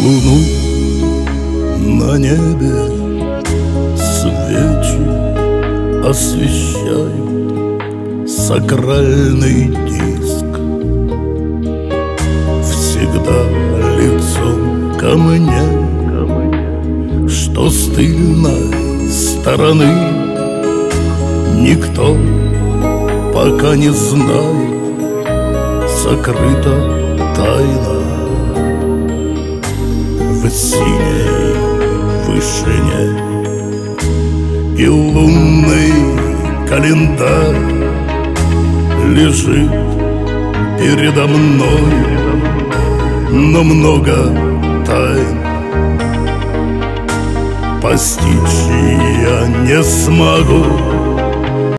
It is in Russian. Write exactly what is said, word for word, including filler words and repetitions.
луну на небе свечи освещают сакральный диск. Всегда лицом ко мне, что с тыльной стороны никто пока не знает, сокрыта тайна. В синей вышине и лунный календарь лежит передо мной, но много тайн постичь я не смогу.